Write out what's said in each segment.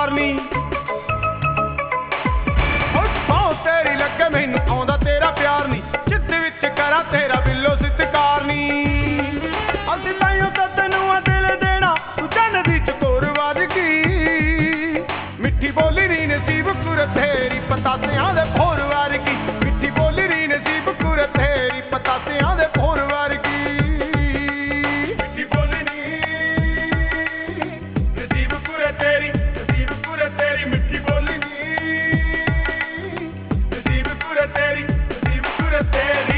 पार नी तेरी लगे मैनू आउंदा तेरा प्यार नी चित विच करा तेरा बिल्लो सत्कार नी असीं ताइयों तां तैनूं आ दिल देना तू चन्न दी चकोर वादगी मिठी बोली नी नसीब कुर तेरी पतासियां दे भोर वर्गी मिठी बोली नी नसीब कुर तेरी पतासियां दे भोर वर्गी मिठी बोली नी नसीब कुर तेरी मिठी बोली नी तेरी नसीब कुर तेरी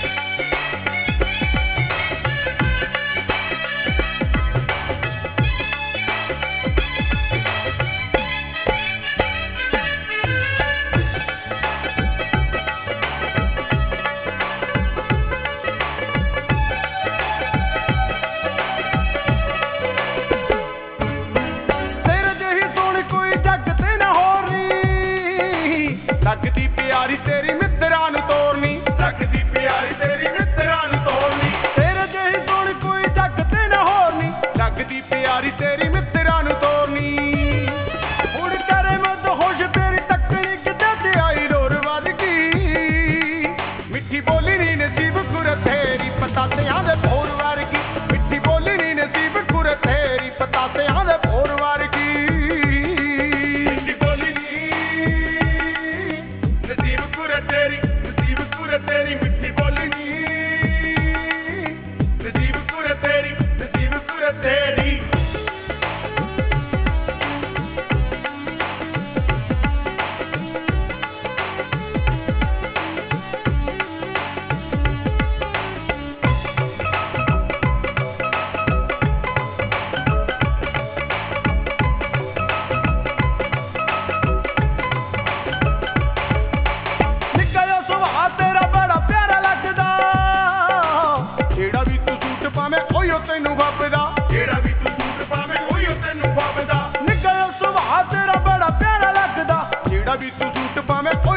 तेरे जही सोहनी कोई जग ते ना होर नी लगदी प्यारी तेरी मित्तरां नूं तोड़नी लगदी प्यारी तेरी मित्तरां नूं तोड़नी तेरे जही सोहनी कोई जग ते ना होर नी लगदी प्यारी तेरी मित्तरां नूं तोड़नी हुण करे मत होश तेरी तकनी किते ते आई रोर वदगी मिठी बोली नी नसीब कुर तेरी पतासियां दे भोर वर्गी मिठी बोली नी नसीब कुर तेरी पतासियां दे भोर वर्गी मिठी बोली नी नसीब कुर तेरी मिठी बोली नी नसीब कुर तेरी निकलो सुभा तेरा बड़ा प्यारा लगदा जेड़ा भी तू सूट पावे ओयो तैनू वपदा जेड़ा भी तू सूट पावे ओयो तैनू वपदा निकलो सुभा तेरा बड़ा प्यारा लगदा जेड़ा भी तू सूट पावे